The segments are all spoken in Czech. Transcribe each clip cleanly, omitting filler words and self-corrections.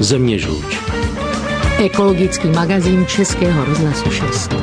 Zeměžluč. Ekologický magazín Českého rozhlasu 6.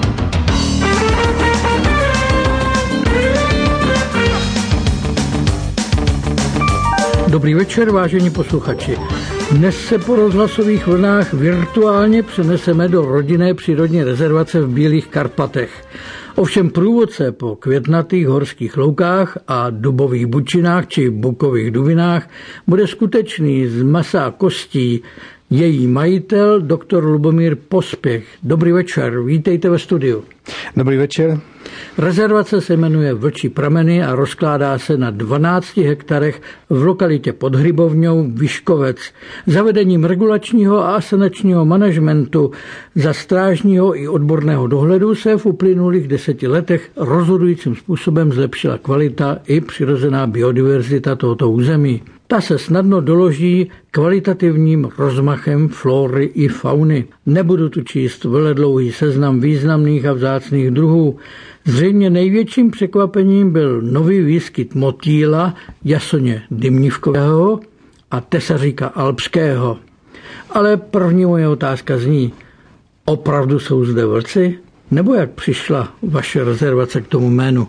Dobrý večer, vážení posluchači. Dnes se po rozhlasových vlnách virtuálně přeneseme do rodinné přírodní rezervace v Bílých Karpatech. Ovšem průvodce po květnatých horských loukách a dubových bučinách či bukových duvinách bude skutečný z masa a kostí její majitel, doktor Lubomír Pospěch. Dobrý večer, vítejte ve studiu. Dobrý večer. Rezervace se jmenuje Vlčí prameny a rozkládá se na 12 hektarech v lokalitě pod Hrybovňou Vyškovec. Zavedením regulačního a asanačního managementu za strážního i odborného dohledu se v uplynulých 10 letech rozhodujícím způsobem zlepšila kvalita i přirozená biodiverzita tohoto území. Ta se snadno doloží kvalitativním rozmachem flory i fauny. Nebudu tu číst veledlouhý seznam významných a vzácných druhů. Zřejmě největším překvapením byl nový výskyt motýla, jasoně dymnívkového a tesaříka alpského. Ale první moje otázka zní, opravdu jsou zde vlci? Nebo jak přišla vaše rezervace k tomu jménu?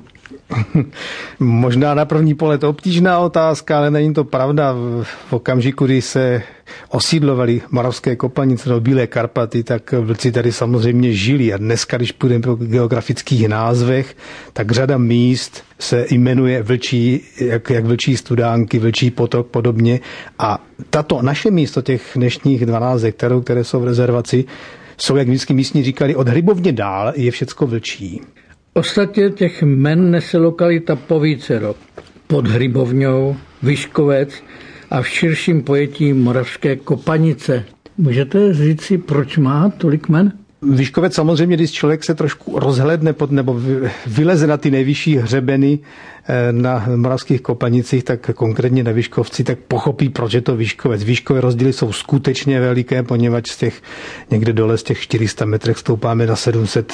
Možná na první pohled obtížná otázka, ale není to pravda. V okamžiku, kdy se osídlovali Moravské Kopanice do Bílé Karpaty, tak vlci tady samozřejmě žili. A dneska, když půjdeme po geografických názvech, tak řada míst se jmenuje Vlčí, jak Vlčí studánky, Vlčí potok podobně. A tato naše místo, těch dnešních 12 hektarů, které jsou v rezervaci, jsou, jak vždycky místní říkali, od Hrybovně dál je všecko vlčí. Ostatně těch jmen nese lokalita povícero. Pod Hrybovňou, Vyškovec a v širším pojetí Moravské Kopanice. Můžete říct si, proč má tolik jmen? Vyškovec samozřejmě, když člověk se trošku rozhlédne nebo vyleze na ty nejvyšší hřebeny na Moravských Kopanicích, tak konkrétně na Vyškovci, tak pochopí, proč je to Vyškovec. Výškové rozdíly jsou skutečně veliké, poněvadž z těch někde dole z těch 400 metrech stoupáme na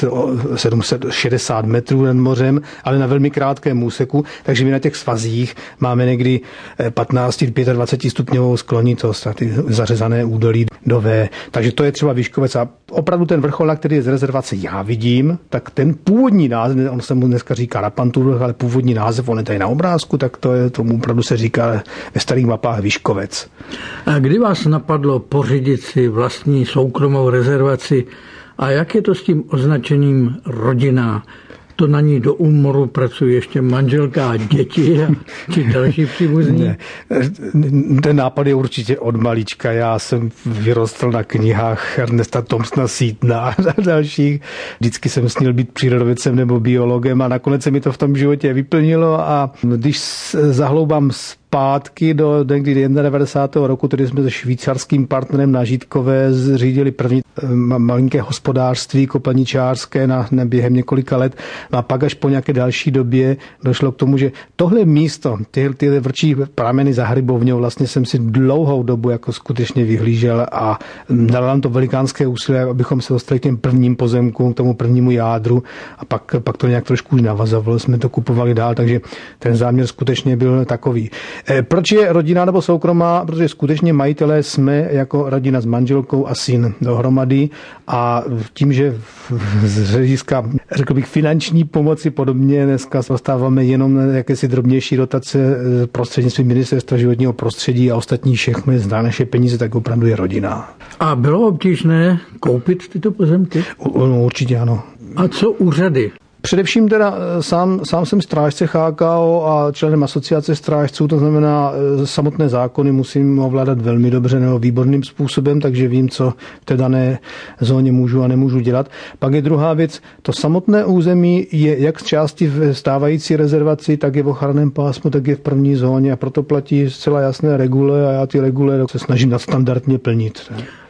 760 metrů nad mořem, ale na velmi krátkém úseku, takže my na těch svazích máme někdy 15-25 stupňovou sklonitost a ty zařezané údolí do V. Takže to je třeba Vyškovec a opravdu ten vrchol, na který je z rezervace já vidím, tak ten původní název, on se mu dneska říká Rapantur, ale původní název, on je tady na obrázku, tak tomu opravdu se říká ve starých mapách Vyškovec. A kdy vás napadlo pořídit si vlastní soukromou rezervaci a jak je to s tím označením rodinná? To na ní do úmoru pracují ještě manželka a děti či další příbuzní? Ne. Ten nápad je určitě od malička. Já jsem vyrostl na knihách Ernesta Thompsona Seatona a dalších. Vždycky jsem snil být přírodovědcem nebo biologem a nakonec se mi to v tom životě vyplnilo a když zahloubám zpátky do někdy 91. roku, tedy jsme se švýcarským partnerem na Žítkové zřídili první malinké hospodářství kopaničářské na během několika let. No a pak až po nějaké další době došlo k tomu, že tohle místo, ty Vlčí prameny za Hrybovňou, vlastně jsem si dlouhou dobu jako skutečně vyhlížel a dalo nám to velikánské úsilí, abychom se dostali k těm prvním pozemkům, k tomu prvnímu jádru a pak to nějak trošku už navazovalo, jsme to kupovali dál, takže ten záměr skutečně byl takový. Proč je rodina nebo soukromá? Protože skutečně majitelé jsme jako rodina s manželkou a syn dohromady a tím, že z hlediska, řekl bych, finanční pomoci podobně dneska dostáváme jenom jakési drobnější dotace prostřednictvím Ministerstva životního prostředí a ostatní všechny zdá naše peníze, tak opravdu je rodina. A bylo obtížné koupit tyto pozemky? Určitě ano. A co úřady? Především teda sám jsem strážce HKO a členem asociace strážců, to znamená samotné zákony musím ovládat velmi dobře nebo výborným způsobem, takže vím, co v té dané zóně můžu a nemůžu dělat. Pak je druhá věc, to samotné území je jak z části v stávající rezervaci, tak je v ochranném pásmu, tak je v první zóně a proto platí zcela jasné regule a já ty regule se snažím nadstandardně plnit.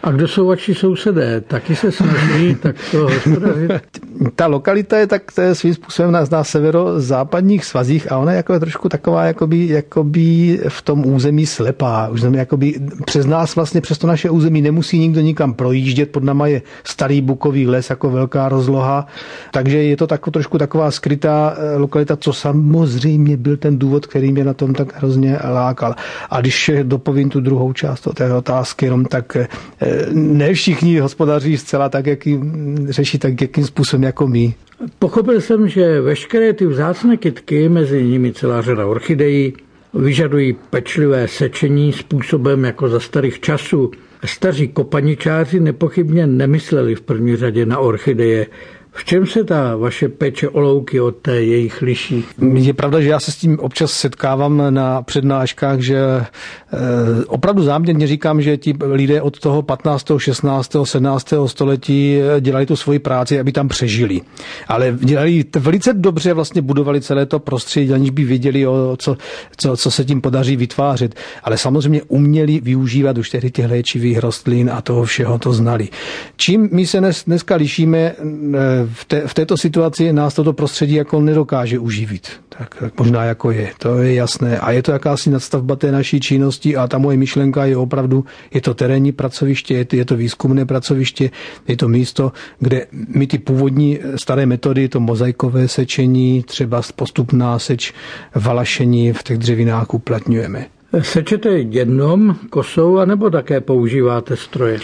A kdo jsou vaši sousedé? Taky se snaží takto hospodařit? Ta lokalita je tak svým způsobem na severozápadních svazích a ona je jako trošku taková jakoby v tom území slepá. Už jakoby přes nás vlastně, přes to naše území nemusí nikdo nikam projíždět. Pod náma je starý bukový les jako velká rozloha. Takže je to trošku taková skrytá lokalita, co samozřejmě byl ten důvod, který mě na tom tak hrozně lákal. A když dopovím tu druhou část té otázky, jenom tak ne všichni hospodaří zcela tak, řeší tak, jakým způsobem jako my. Pochopil jsem, že veškeré ty vzácné kytky, mezi nimi celá řada orchidejí, vyžadují pečlivé sečení způsobem jako za starých časů. Staří kopaničáři nepochybně nemysleli v první řadě na orchideje. V čem se ta vaše péče o louky od té jejich liší? Je pravda, že já se s tím občas setkávám na přednáškách, že opravdu záměrně říkám, že ti lidé od toho 15., 16., 17. století dělali tu svoji práci, aby tam přežili. Ale dělali velice dobře, vlastně budovali celé to prostředí, aniž by věděli, co se tím podaří vytvářet. Ale samozřejmě uměli využívat už těch léčivých rostlin a toho všeho to znali. Čím my se dneska lišíme, v této situaci nás toto prostředí jako nedokáže uživit. Tak možná jako je, to je jasné. A je to jakási nadstavba té naší činnosti a ta moje myšlenka je opravdu, je to terénní pracoviště, je to výzkumné pracoviště, je to místo, kde my ty původní staré metody, to mozaikové sečení, třeba postupná seč, valašení v těch dřevinách uplatňujeme. Sečete jednom kosou, anebo také používáte stroje?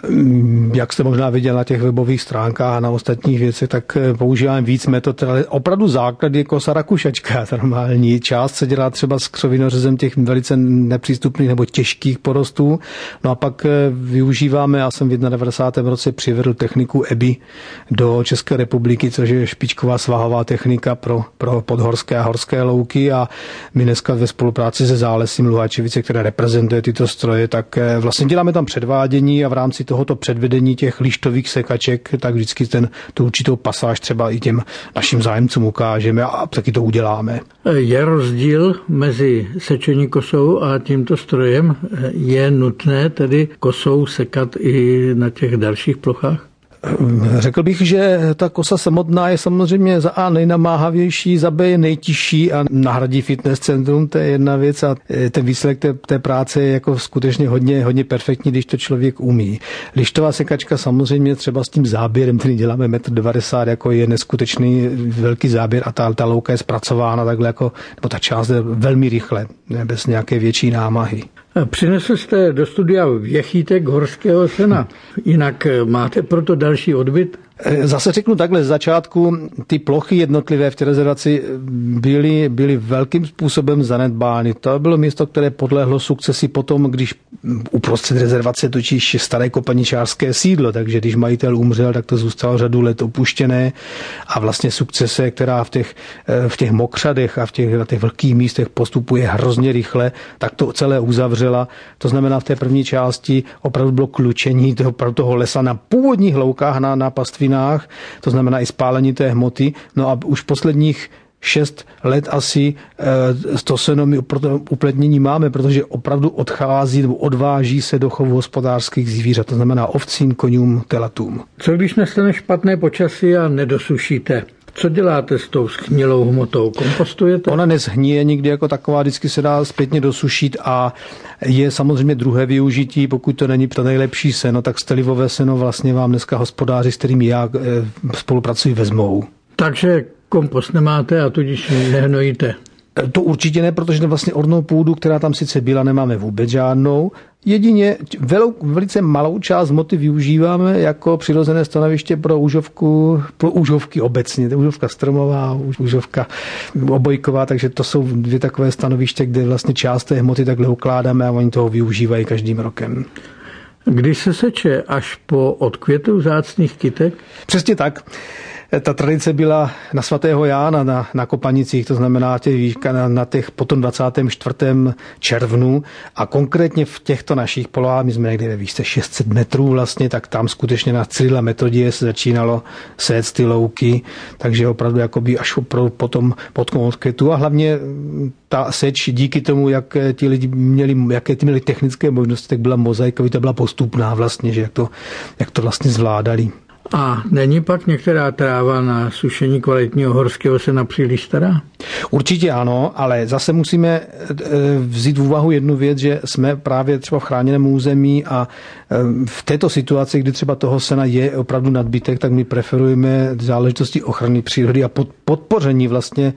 Jak jste možná viděl na těch webových stránkách a na ostatních věcech, tak používám víc metod, ale opravdu základ je kosa rakušačka. Normální část se dělá třeba s křovinořezem těch velice nepřístupných nebo těžkých porostů. No a pak využíváme, já jsem v 91. roce přivedl techniku EBI do České republiky, což je špičková svahová technika pro podhorské a horské louky a my dneska ve spolupráci se Zálesím Luhačovice, která reprezentuje tyto stroje, tak vlastně děláme tam předvádění a v rámci tohoto předvedení těch lištových sekaček, tak vždycky tu určitou pasáž třeba i těm našim zájemcům ukážeme a taky to uděláme. Je rozdíl mezi sečení kosou a tímto strojem? Je nutné tedy kosou sekat i na těch dalších plochách? Řekl bych, že ta kosa samotná je samozřejmě za A nejnamáhavější, za B je nejtižší a nahradí fitness centrum, to je jedna věc a ten výsledek té práce je jako skutečně hodně perfektní, když to člověk umí. Lištová sekačka samozřejmě třeba s tím záběrem, který děláme 1,90 m, jako je neskutečný velký záběr a ta louka je zpracována takhle jako, nebo ta část je velmi rychle, bez nějaké větší námahy. Přinesl jste do studia věchýtek horského sena, jinak máte proto další odbyt? Zase řeknu takhle, z začátku ty plochy jednotlivé v té rezervaci byly velkým způsobem zanedbány. To bylo místo, které podlehlo sukcesi potom, když uprostřed rezervace točíš staré kopaničářské sídlo, takže když majitel umřel, tak to zůstalo řadu let opuštěné a vlastně sukcese, která v těch mokřadech a v těch velkých místech postupuje hrozně rychle, tak to celé uzavřela. To znamená, v té první části opravdu bylo klučení toho lesa na původních loukách, na pastvinách, to znamená i spálení té hmoty. No a už posledních 6 let asi to seno my uplatnění máme, protože opravdu odchází nebo odváží se do chovu hospodářských zvířat, to znamená ovcím, koňům, telatům. Co když nastane špatné počasí a nedosušíte? Co děláte s tou schnilou hmotou? Kompostujete? Ona nezhníje nikdy jako taková, vždycky se dá zpětně dosušit a je samozřejmě druhé využití, pokud to není to nejlepší seno, tak stelivové seno vlastně vám dneska hospodáři, s kterými já spolupracuji, vezmou. Takže kompost nemáte a tudíž nehnojíte? To určitě ne, protože vlastně ornou půdu, která tam sice byla, nemáme vůbec žádnou. Jedině velice malou část hmoty využíváme jako přirozené stanoviště pro úžovky obecně. To je úžovka stromová, úžovka obojková, takže to jsou 2 takové stanoviště, kde vlastně část té hmoty takhle ukládáme a oni toho využívají každým rokem. Když se seče až po odkvětu vzácných kytek? Přesně tak. Ta tradice byla na svatého Jána na Kopanicích, to znamená na těch potom 24. červnu a konkrétně v těchto našich polohách, my jsme někde ve výšce 600 metrů vlastně, tak tam skutečně na Cyrila Metodie se začínalo sét ty louky, takže opravdu jakoby až potom pod květu a hlavně ta seč díky tomu, jak ti lidi měli technické možnosti, tak byla mozaiková, to byla postupná vlastně, že jak to vlastně zvládali. A není pak některá tráva na sušení kvalitního horského sena příliš stará? Určitě ano, ale zase musíme vzít v úvahu jednu věc, že jsme právě třeba v chráněném území a v této situaci, kdy třeba toho sena je opravdu nadbytek, tak my preferujeme záležitosti ochrany přírody a podpoření vlastně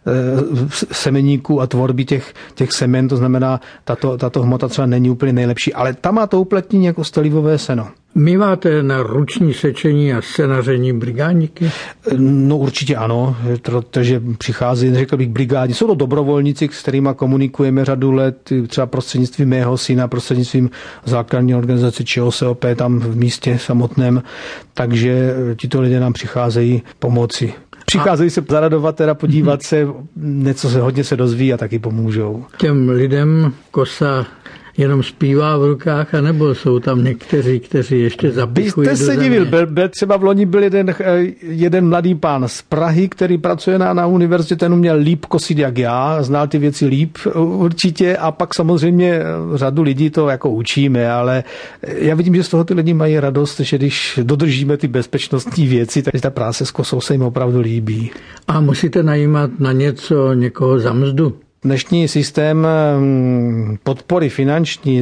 semeníků a tvorby těch semen, to znamená, tato hmota třeba není úplně nejlepší, ale tam má to uplatnění jako stelivové seno. Míváte na ruční sečení a senaření brigádníky? No určitě ano, protože přichází, řekl bych, brigádi. Jsou to dobrovolníci, s kterými komunikujeme řadu let, třeba prostřednictvím mého syna, prostřednictvím základní organizace ČOSOP tam v místě samotném, takže tito lidé nám přicházejí pomoci. Přicházejí se zaradovat, teda podívat se, hodně se dozví a taky pomůžou. Těm lidem kosa jenom zpívá v rukách, anebo jsou tam někteří, kteří ještě zapichují do země? Byste se divil, třeba v loni byl jeden mladý pán z Prahy, který pracuje na univerzitě, ten uměl líp kosit jak já, znal ty věci líp určitě a pak samozřejmě řadu lidí to jako učíme, ale já vidím, že z toho ty lidi mají radost, že když dodržíme ty bezpečnostní věci, tak ta práce s kosou se jim opravdu líbí. A musíte najímat na někoho za mzdu? Dnešní systém podpory finanční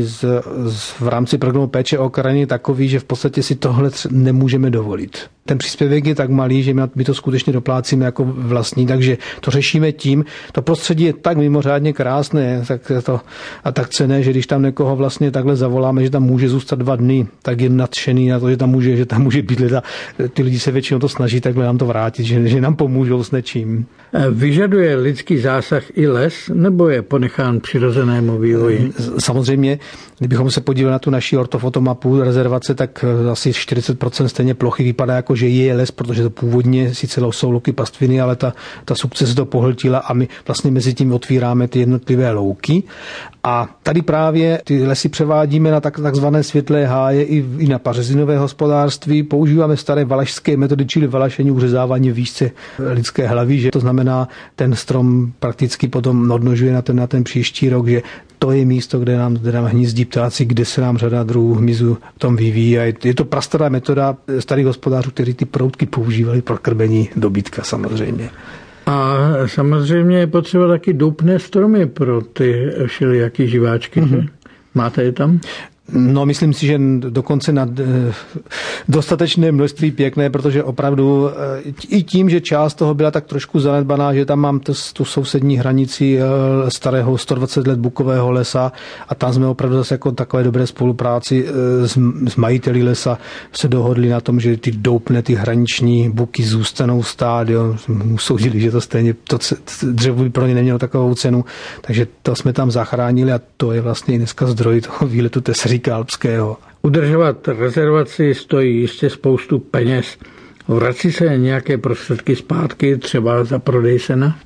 v rámci programu péče o krajinu je takový, že v podstatě si tohle nemůžeme dovolit. Ten příspěvek je tak malý, že my to skutečně doplácíme jako vlastní, takže to řešíme tím. To prostředí je tak mimořádně krásné a tak cenné, že když tam někoho vlastně takhle zavoláme, že tam může zůstat 2 dny, tak je nadšený na to, že tam může být leda. Ty lidi se většinou to snaží takhle nám to vrátit, že nám pomůžou s něčím. Vyžaduje lidský zásah i les, nebo je ponechán přirozenému vývoji? Samozřejmě, kdybychom se podívali na tu naši ortofotomapu rezervace, tak asi 40% stejně plochy vypadá jako, že je les, protože to původně sice jsou louky pastviny, ale ta sukcese to pohltila a my vlastně mezi tím otvíráme ty jednotlivé louky. A tady právě ty lesy převádíme na takzvané světlé háje i na pařezinové hospodářství. Používáme staré valašské metody, čili valašení, uřezávání výšce lidské hlavy, že to znamená, ten strom prakticky potom odnožuje na ten příští rok, že to je místo, kde nám hnízdí ptáci, kde se nám řada druhů hmyzu v tom vyvíjí. A je to prastará metoda starých hospodářů, kteří ty proutky používali pro krmení dobytka samozřejmě. A samozřejmě je potřeba taky doupné stromy pro ty všelijaký živáčky, že? Máte je tam? No, myslím si, že dokonce na dostatečné množství pěkné, protože opravdu i tím, že část toho byla tak trošku zanedbaná, že tam mám tu sousední hranici starého 120 let bukového lesa a tam jsme opravdu zase jako takové dobré spolupráci s majiteli lesa se dohodli na tom, že ty doupné, ty hraniční buky zůstanou stát, jo. Usoudili, že to stejně to dřevo by pro ně nemělo takovou cenu, takže to jsme tam zachránili a to je vlastně dneska zdroj toho výletu Tesaříka alpského. Udržovat rezervaci stojí jistě spoustu peněz. Vrací se nějaké prostředky zpátky, třeba za prodej sena?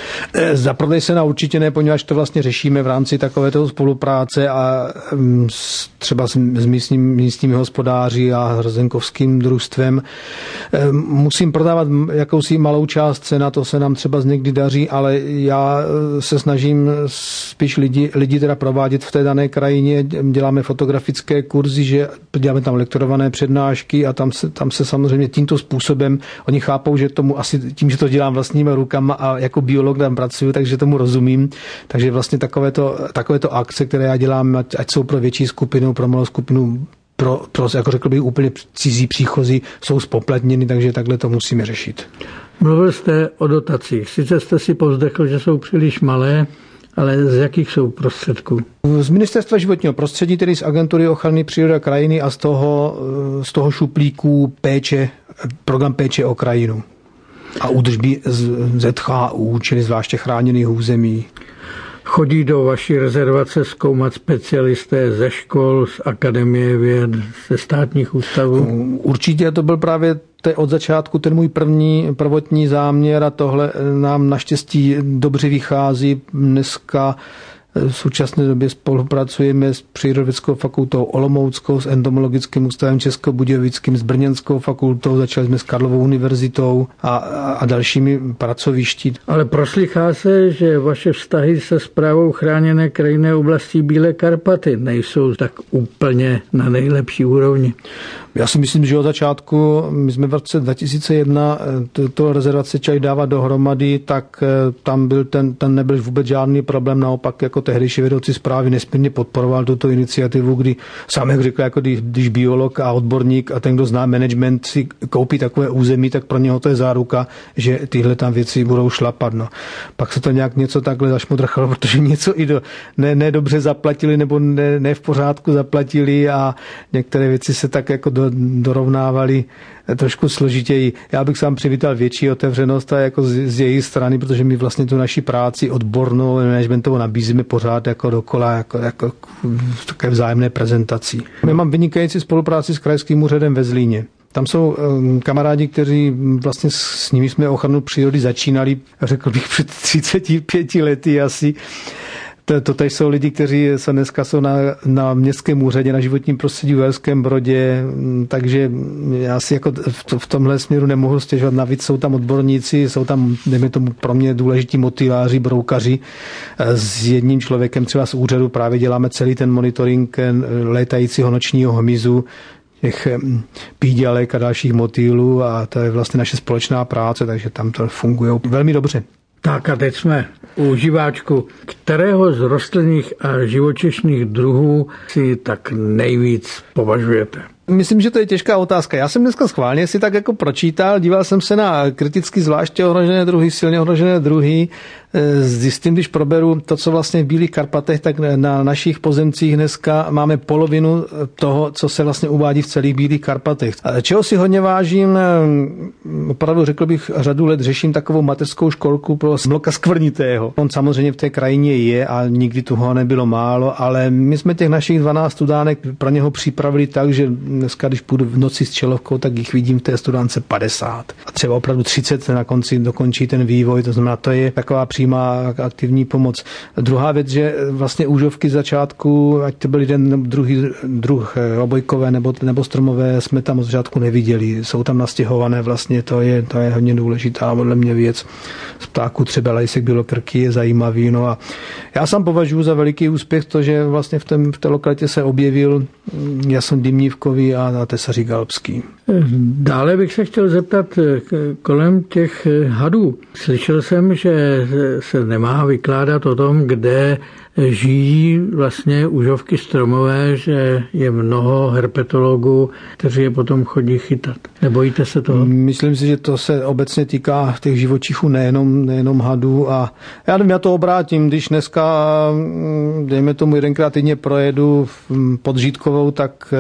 Za prodej sena určitě ne, poněvadž to vlastně řešíme v rámci takovéto spolupráce a třeba s místními hospodáři a hrozenkovským družstvem. Musím prodávat jakousi malou část cena, to se nám třeba někdy daří, ale já se snažím spíš lidi teda provádět v té dané krajině. Děláme fotografické kurzy, že děláme tam lektorované přednášky a tam se samozřejmě tímto způsobem oni chápou, že tomu asi tím, že to dělám vlastníma rukama a jako biolog tam pracuju, takže tomu rozumím. Takže vlastně takovéto akce, které já dělám, ať jsou pro větší skupinu, pro malou skupinu, pro jako řekl bych, úplně cizí příchozí, jsou zpoplatněny, takže takhle to musíme řešit. Mluvil jste o dotacích. Sice jste si povzdechl, že jsou příliš malé, ale z jakých jsou prostředků? Z Ministerstva životního prostředí, tedy z Agentury ochrany přírody a krajiny a z toho šuplíku program péče o krajinu a údržby ZCHU, čili zvláště chráněných území. Chodí do vaší rezervace zkoumat specialisté ze škol, z akademie věd, ze státních ústavů? Určitě to byl právě od začátku ten můj prvotní záměr a tohle nám naštěstí dobře vychází. Dneska v současné době spolupracujeme s Přírodovědeckou fakultou olomouckou, s Entomologickým ústavem českobudějovickým, s Brněnskou fakultou, začali jsme s Karlovou univerzitou a dalšími pracovišti. Ale proslýchá se, že vaše vztahy se správou chráněné krajinné oblasti Bílé Karpaty nejsou tak úplně na nejlepší úrovni. Já si myslím, že od začátku, my jsme v roce 2001 to rezervaci začali dávat dohromady, tak tam nebyl vůbec žádný problém, naopak jako tehdejší vedoucí správy nesmírně podporoval tuto iniciativu, kdy sám jak řekl, jako když biolog a odborník a ten, kdo zná management, si koupí takové území, tak pro něho to je záruka, že tyhle tam věci budou šlapat. No. Pak se to nějak něco takhle zašmodrchalo, protože něco i ne dobře zaplatili nebo ne v pořádku zaplatili a některé věci se tak jako dorovnávali trošku složitěji. Já bych sám přivítal větší otevřenost a jako z její strany, protože my vlastně tu naši práci odbornou managementovou nabízíme pořád jako dokola, jako v také vzájemné prezentaci. My mám vynikající spolupráci s Krajským úřadem ve Zlíně. Tam jsou kamarádi, kteří vlastně s nimi jsme ochranu přírody začínali, řekl bych, před 35 lety asi. To jsou lidi, kteří dneska jsou na městském úřadě, na životním prostředí v Uherském Brodě, takže já si jako v tomhle směru nemohu stěžovat. Navíc jsou tam odborníci, jsou tam, dejme tomu, pro mě důležití motýláři, broukaři. S jedním člověkem třeba z úřadu právě děláme celý ten monitoring létajícího nočního hmyzu, těch pídělek a dalších motýlů a to je vlastně naše společná práce, takže tam to funguje velmi dobře. Tak a teď jsme u živáčku. Kterého z rostlinných a živočišných druhů si tak nejvíc považujete? Myslím, že to je těžká otázka. Já jsem dneska schválně si tak jako pročítal, díval jsem se na kriticky zvláště ohrožené druhy, silně ohrožené druhy. Zjistím, když proberu to, co vlastně v Bílých Karpatech, tak na našich pozemcích dneska máme polovinu toho, co se vlastně uvádí v celých Bílých Karpatech. Čeho si hodně vážím, opravdu řekl bych, řadu let řeším takovou mateřskou školku pro smloka skvrnitého. On samozřejmě v té krajině je a nikdy toho nebylo málo, ale my jsme těch našich 12 studánek pro něho připravili tak, že dneska, když půjdu v noci s čelovkou, tak jich vidím v té studánce 50. A třeba opravdu 30 na konci dokončí ten vývoj, to znamená, to je taková přímá aktivní pomoc. Druhá věc, že vlastně úžovky z začátku, ať to byl jeden druh obojkové nebo stromové, jsme tam od začátku neviděli. Jsou tam nastěhované vlastně, to je hodně důležitá podle mě věc. Z ptáků třeba lejsek bělokrky je zajímavý. No a já sám považuji za veliký úspěch to, že vlastně v té lokalitě se objevil jason dymnívkový a tesařík alpský. Dále bych se chtěl zeptat kolem těch hadů. Slyšel jsem, že se nemá vykládat o tom, kde žijí vlastně úžovky stromové, že je mnoho herpetologů, kteří je potom chodí chytat. Nebojíte se toho? Myslím si, že to se obecně týká těch živočichů, nejenom hadů. A já nevím, já to obrátím, když dneska, dejme tomu, jedenkrát týdně projedu pod Žítkovou, tak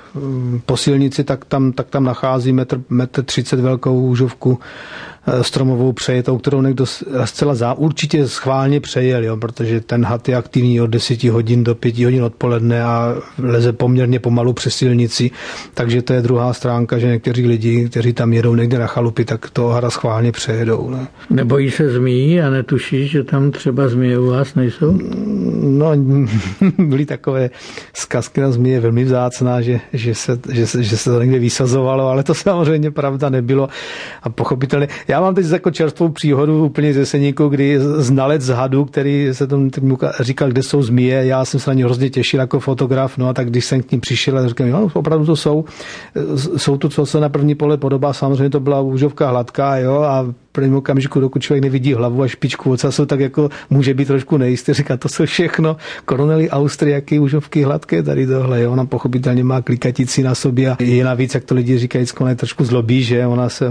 po silnici, tak tam nachází metr 30 velkou úžovku stromovou přejetou, kterou někdo zcela určitě schválně přejel, jo, protože ten had je aktivní od 10 hodin do 5 hodin odpoledne a leze poměrně pomalu přes silnici, takže to je druhá stránka, že někteří lidi, kteří tam jedou někde na chalupy, tak toho hada schválně přejedou. Ne? Nebojí se zmíjí a netuší, že tam třeba zmije u vás nejsou? No, byly takové zkazky na zmije velmi vzácná, že se to někde vysazovalo, ale to samozřejmě pravda nebylo a pochopitelně. Já mám teď jako čerstvou příhodu úplně ze Seníku, kdy znalec z hadu, který se tomu říkal, kde jsou zmije, já jsem se na ně hrozně těšil jako fotograf, no a tak když jsem k ním přišel a říkal, no, opravdu to jsou tu, co se na první pohled podobá, samozřejmě to byla úžovka hladká, jo, a prvním okamžiku, dokud člověk nevidí hlavu a špičku ocasu, tak jako může být trošku nejistý. Říká, to jsou všechno koronely austriaky, úžovky hladké, tady tohle. Jo. Ona pochopitelně má klikatici na sobě a je navíc, jak to lidi říkají, ona je trošku zlobí, že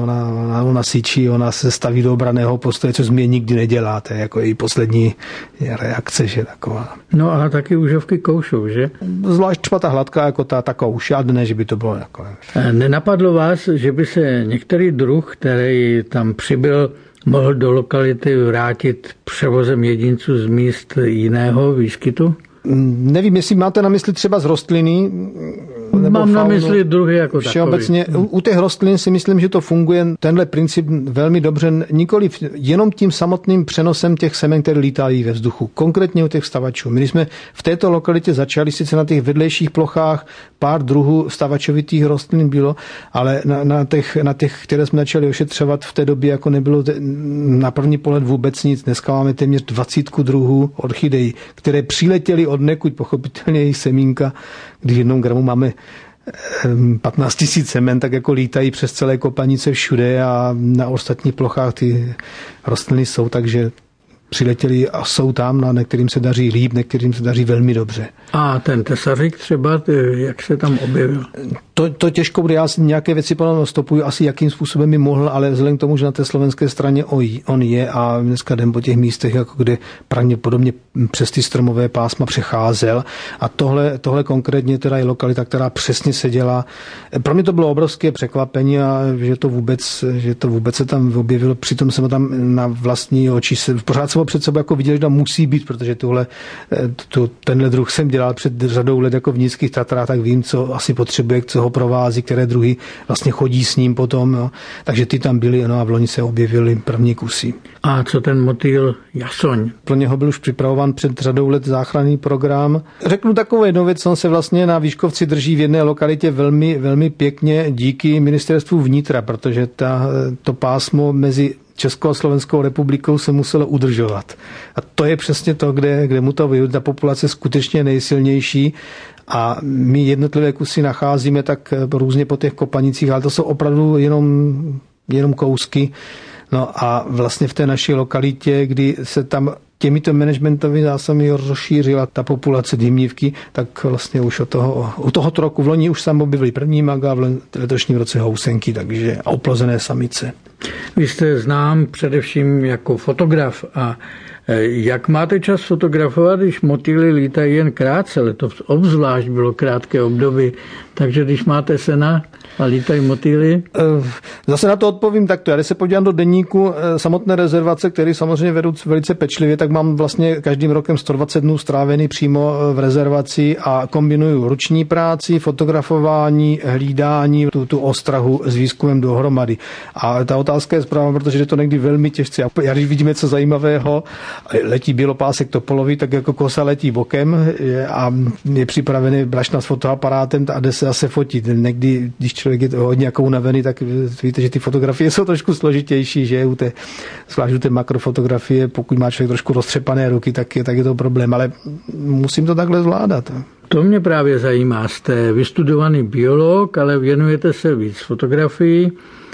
ona syčí, ona se staví do obraného postoje, co zmije nikdy nedělá. To je jako její poslední reakce, že taková. No a taky úžovky koušou, že? Zvlášť třeba ta hladká, jako ta kouše, ale ne, že by to bylo jako. Nenapadlo vás, že by se některý druh, který tam přibyl mohl do lokality vrátit převozem jedinců z míst jiného výskytu? Nevím, jestli máte na mysli třeba z rostliny, nebo mám faunu, na mysli druhy jako všeobecně. U těch rostlin si myslím, že to funguje tenhle princip velmi dobře, nikoli jenom tím samotným přenosem těch semen, které lítají ve vzduchu. Konkrétně u těch vstavačů. My jsme v této lokalitě začali, sice na těch vedlejších plochách pár druhů vstavačovitých rostlin bylo, ale na těch, které jsme začali ošetřovat v té době, jako nebylo na první pohled vůbec nic. Dneska máme téměř 20 druhů orchidejí, které přiletěly odnekud, pochopitelně jejich semínka, když v 1 gramu máme 15 000 semen, tak jako lítají přes celé kopanice všude a na ostatních plochách ty rostliny jsou, takže přiletěli a jsou tam, na některým se daří líp, některým se daří velmi dobře. A ten tesařík třeba, jak se tam objevil? To těžko bude, já si nějaké věci stopuju, asi jakým způsobem by mohl, ale vzhledem k tomu, že na té slovenské straně on je a dneska jdem po těch místech, jako kde pravděpodobně přes ty stromové pásma přecházel a tohle konkrétně teda je lokalita, která přesně se dělá. Pro mě to bylo obrovské překvapení a že to vůbec se tam objevilo, přitom jsem tam na vlastní oči pořád jsem ho před sebou jako viděl, že tam musí být, protože tenhle druh jsem dělal před řadou let jako v Nízkých Tatrách, tak vím, co asi potřebuje, co ho provází, které druhy vlastně chodí s ním potom. No. Takže ty tam byly, no a v loni se objevily první kusy. A co ten motýl jasoň? Pro něho byl už připravován před řadou let záchranný program. Řeknu takovou jednu věc, on se vlastně na Výškovci drží v jedné lokalitě velmi, velmi pěkně díky ministerstvu vnitra, protože to pásmo mezi Českou a Slovenskou republikou se muselo udržovat. A to je přesně to, kde mu to vyjde. Ta populace skutečně nejsilnější a my jednotlivé kusy nacházíme tak různě po těch kopanicích, ale to jsou opravdu jenom kousky. No a vlastně v té naší lokalitě, kdy se tam těmito managementovými zásadami rozšířila ta populace dýmnívky, tak vlastně už u tohoto roku v loni už sam objevili první maga, v letošním roce housenky, takže a oplozené samice. Vy jste znám především jako fotograf a jak máte čas fotografovat, když motýly lítají jen krátce, letos obzvlášť bylo krátké období, takže když máte sena a lítají motýly? Zase na to odpovím takto. Já když se podívám do deníku samotné rezervace, který samozřejmě vedu velice pečlivě, tak mám vlastně každým rokem 120 dnů strávený přímo v rezervaci a kombinuju ruční práci, fotografování, hlídání, tu ostrahu s výzkumem dohromady. A ta otázka je správná, protože je to někdy velmi těžké. Já když vidím něco zajímavého, letí bělopásek topolový, tak jako kosa letí bokem a je připravený brašna s fotoaparátem a jde se zase fotit. Někdy, když člověk je hodně jako unavený, tak víte, že ty fotografie jsou trošku složitější, že zvlášť u té makrofotografie, pokud má člověk trošku roztřepané ruky, tak je to problém, ale musím to takhle zvládat. To mě právě zajímá. Jste vystudovaný biolog, ale věnujete se víc fotografii,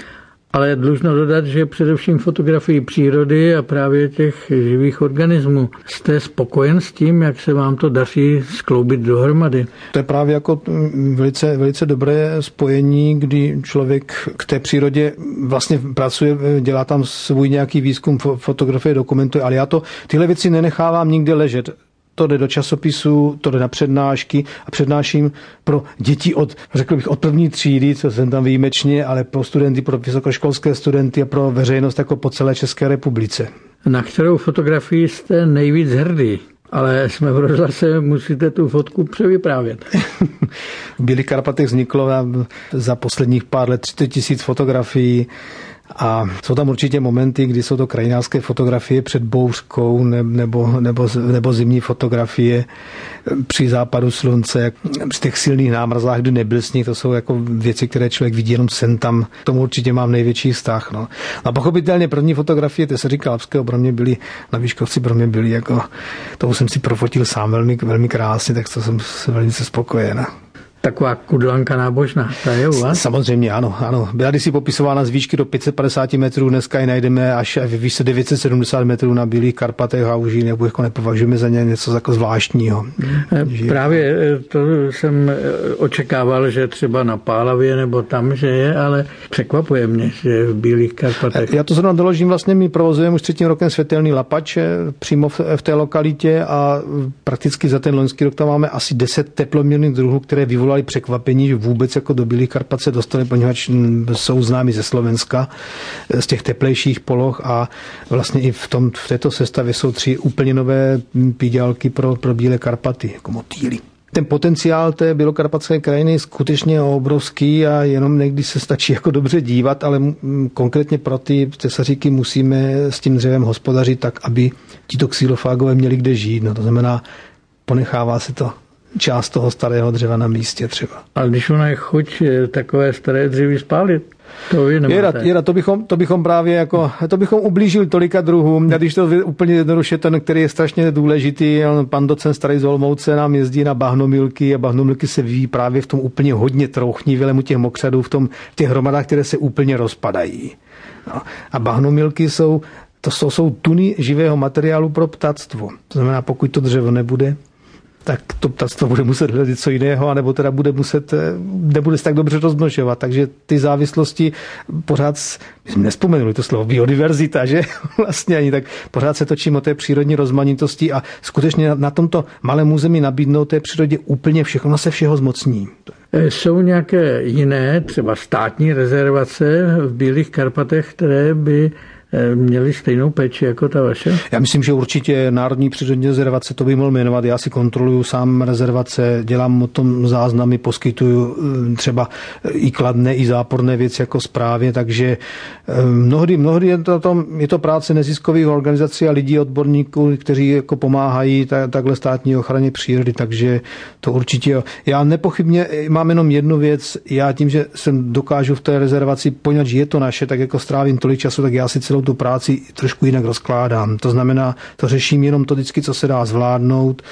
ale dlužno dodat, že především fotografii přírody a právě těch živých organismů. Jste spokojen s tím, jak se vám to daří skloubit dohromady? To je právě jako velice, velice dobré spojení, kdy člověk k té přírodě vlastně pracuje, dělá tam svůj nějaký výzkum, fotografie, dokumentuje, ale já tyhle věci nenechávám nikde ležet. To jde do časopisu, to jde na přednášky a přednáším pro děti řekl bych, od první třídy, co jsem tam výjimečně, ale pro studenty, pro vysokoškolské studenty a pro veřejnost jako po celé České republice. Na kterou fotografii jste nejvíc hrdý? Ale jsme v rozhlase, musíte tu fotku převyprávět. V Bílých Karpatech vzniklo za posledních pár let 30 000 fotografií a jsou tam určitě momenty, kdy jsou to krajinářské fotografie před bouřkou nebo zimní fotografie při západu slunce, při těch silných námrzách, kdy nebyl sníh, to jsou jako věci, které člověk vidí jenom sem tam. K tomu určitě mám největší vztah. No. A pochopitelně první fotografie Tesaříka Kalabského pro mě byly, na Výškovci pro mě byly jako, toho jsem si profotil sám velmi, velmi krásně, tak to jsem velice spokojen. Taková kudlanka nábožná, ta je u vás? Samozřejmě, ano. Byla kdysi popisována z výšky do 550 metrů, dneska ji najdeme až výše 970 metrů na Bílých Karpatech a už ji jako nepovažujeme za něco jako zvláštního. Právě to jsem očekával, že třeba na Pálavě nebo tam, že je, ale překvapuje mě, že v Bílých Karpatech. Já to zrovna doložím, vlastně my provozujeme už 3. rokem světelný lapač přímo v té lokalitě a prakticky za ten loňský rok tam máme asi 10 teplomírných druhů, které vyvolají vyvolali překvapení, že vůbec jako do Bílých Karpat se dostali, poněvadž jsou známi ze Slovenska, z těch teplejších poloh a vlastně i v této sestavě jsou 3 úplně nové píďálky pro Bílé Karpaty, jako motýly. Ten potenciál té bělokarpatské krajiny je skutečně obrovský a jenom někdy se stačí jako dobře dívat, ale konkrétně pro ty tesaříky musíme s tím dřevem hospodařit tak, aby tito xylofágové měli kde žít. No, to znamená, ponechává se to část toho starého dřeva na místě třeba. Ale když ona je chuť takové staré dřevy spálit, to vy nemáte. Jera, to bychom právě jako, to bychom ublížili tolika druhům. A když to úplně jednoduše, ten, který je strašně důležitý, pan docent Starý z Olomouce nám jezdí na bahnomilky a bahnomilky se vyvíjí právě v tom úplně hodně trouchnivělém u těch mokřadů, v těch hromadách, které se úplně rozpadají. No. A bahnomilky jsou tuny živého materiálu pro ptactvo. To znamená, pokud to dřevo nebude, tak to ptactvo bude muset hledat něco jiného, anebo teda nebude se tak dobře rozmnožovat. Takže ty závislosti pořád, my jsme nespomenuli to slovo biodiverzita, že? Vlastně ani tak pořád se točím o té přírodní rozmanitosti a skutečně na tomto malém území nabídnout té přírodě úplně všechno, se všeho zmocní. Jsou nějaké jiné, třeba státní rezervace v Bílých Karpatech, které by měli stejnou péči jako ta vaše? Já myslím, že určitě Národní přírodní rezervace, to by mohl jmenovat. Já si kontroluju sám rezervace, dělám o tom záznamy, poskytuju třeba i kladné, i záporné věci jako zprávě, takže mnohdy je to práce neziskových organizací a lidí, odborníků, kteří jako pomáhají takhle státní ochraně přírody, takže to určitě. Já nepochybně mám jenom jednu věc, já tím, že jsem dokážu v té rezervaci, poněvadž je to naše, tak jako strávím tolik času, tak já si celou tu práci trošku jinak rozkládám. To znamená, to řeším jenom to vždycky, co se dá zvládnout.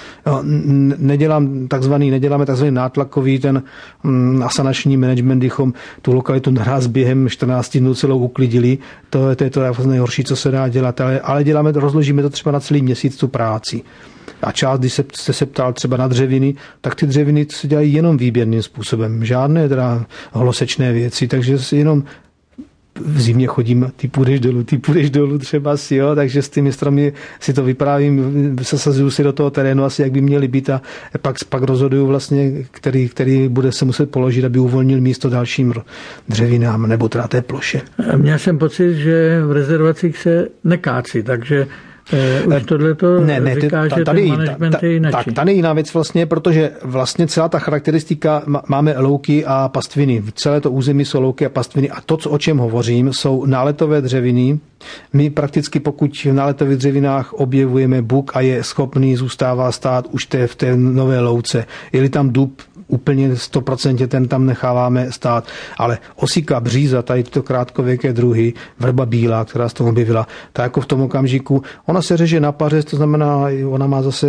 Neděláme takzvaný nátlakový ten asanační management, kdybychom tu lokalitu naraz během 14 dnů celou uklidili. To je to nejhorší, co se dá dělat. Ale rozložíme to třeba na celý měsíc tu práci. A část, když jste se ptal třeba na dřeviny, tak ty dřeviny se dělají jenom výběrným způsobem. Žádné teda holosečné věci, takže jenom v zimě chodím, ty půjdeš dolů třeba si, jo, takže s těmi stromy si to vyprávím, zasazuju si do toho terénu asi, jak by měly být a pak rozhoduju vlastně, který bude se muset položit, aby uvolnil místo dalším dřevinám nebo teda té ploše. Měl jsem pocit, že v rezervacích se nekácí, takže už tohleto říká, že ten management je jinak. Tak, tady je jiná věc vlastně, protože vlastně celá ta charakteristika, máme louky a pastviny. Celé to území jsou louky a pastviny a to, o čem hovořím, jsou náletové dřeviny. My prakticky, pokud v náletových dřevinách objevujeme buk a je schopný, zůstává stát už v té nové louce. Je-li tam dub, úplně 100% ten tam necháváme stát. Ale osika, bříza, tady tyto krátkověké druhy, vrba bílá, která z toho objevila, tak jako v tom okamžiku, ona se řeže na pařez, to znamená, ona má zase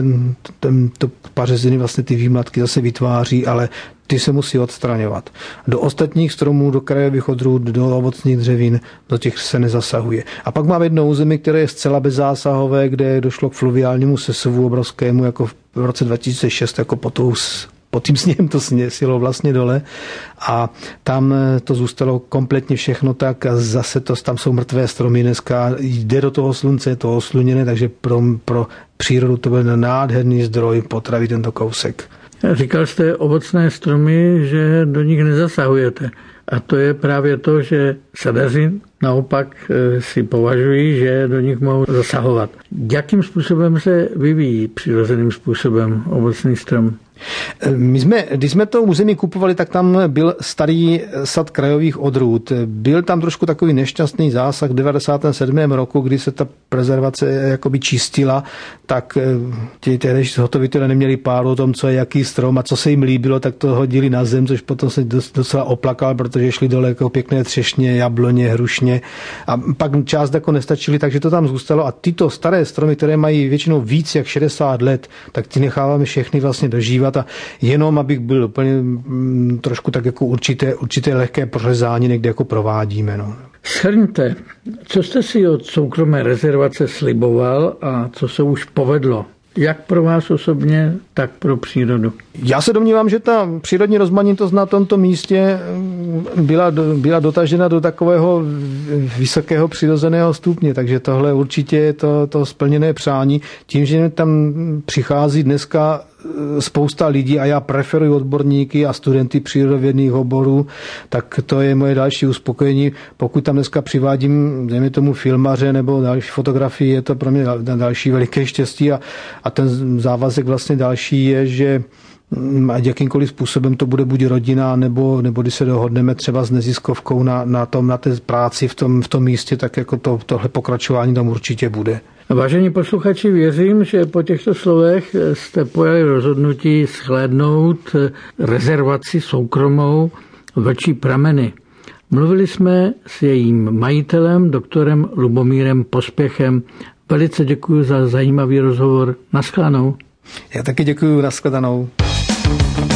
to pařeziny, vlastně ty výmlatky zase vytváří, ale ty se musí odstraňovat. Do ostatních stromů, do krajových odrůd, do ovocných dřevin, do těch se nezasahuje. A pak máme jedno území, které je zcela bezzásahové, kde došlo k fluviálnímu sesuvu obrovskému, jako v roce 2006, jako pod tím sněhem to sněsilo vlastně dole a tam to zůstalo kompletně všechno tak a zase tam jsou mrtvé stromy dneska, jde do toho slunce, je to osluněné, takže pro přírodu to byl nádherný zdroj potravy tento kousek. Říkal jste ovocné stromy, že do nich nezasahujete. A to je právě to, že sadaři naopak si považují, že do nich mohou zasahovat. Jakým způsobem se vyvíjí přirozeným způsobem ovocný strom? Když jsme to území kupovali, tak tam byl starý sad krajových odrůd. Byl tam trošku takový nešťastný zásah v 97. roku, kdy se ta prezervace jakoby čistila, tak ti zhotovitelé neměli páru o tom, co je jaký strom a co se jim líbilo, tak to hodili na zem, což potom se docela oplakal, protože šli dole jako pěkné třešně, jabloně, hrušně a pak část jako nestačili, takže to tam zůstalo a tyto staré stromy, které mají většinou víc jak 60 let, tak ty necháváme všechny vlastně dožívat a jenom, abych byl úplně trošku tak jako určité lehké prořezání někde jako provádíme. No. Shrňte, co jste si od soukromé rezervace sliboval a co se už povedlo? Jak pro vás osobně, tak pro přírodu? Já se domnívám, že ta přírodní rozmanitost na tomto místě byla dotažena do takového vysokého přirozeného stupně, takže tohle určitě je to splněné přání. Tím, že tam přichází dneska spousta lidí a já preferuji odborníky a studenty přírodovědných oborů, tak to je moje další uspokojení. Pokud tam dneska přivádím, dejme tomu filmaře nebo další fotografii, je to pro mě další veliké štěstí a ten závazek vlastně další je, že ať jakýmkoliv způsobem to bude buď rodina, nebo když se dohodneme třeba s neziskovkou na té práci v tom místě, tak jako tohle pokračování tam určitě bude. Vážení posluchači, věřím, že po těchto slovech jste pojali rozhodnutí shlédnout rezervaci soukromou Vlčí prameny. Mluvili jsme s jejím majitelem, doktorem Lubomírem Pospěchem. Velice děkuji za zajímavý rozhovor. Naschledanou. Já taky děkuji. Naschledanou.